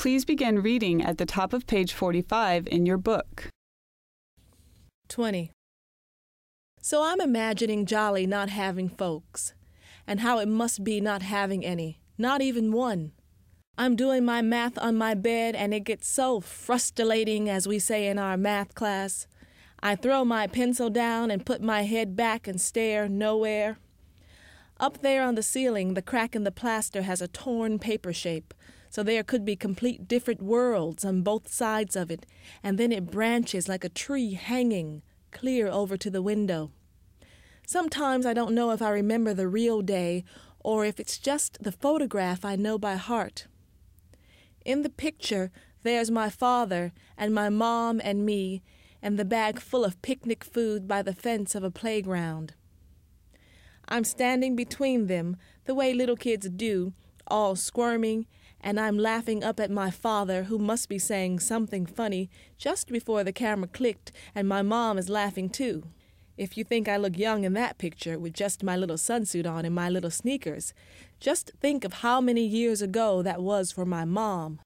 Please begin reading at the top of page 45 in your book. 20. So I'm imagining Jolly not having folks, and how it must be not having any, not even one. I'm doing my math on my bed, and it gets so frustrating, as we say in our math class. I throw my pencil down and put my head back and stare nowhere. Up there on the ceiling, the crack in the plaster has a torn paper shape, so there could be complete different worlds on both sides of it, and then it branches like a tree hanging clear over to the window. Sometimes I don't know if I remember the real day or if it's just the photograph I know by heart. In the picture, there's my father and my mom and me and the bag full of picnic food by the fence of a playground. I'm standing between them, the way little kids do, all squirming, and I'm laughing up at my father, who must be saying something funny just before the camera clicked, and my mom is laughing too. If you think I look young in that picture with just my little sunsuit on and my little sneakers, just think of how many years ago that was for my mom.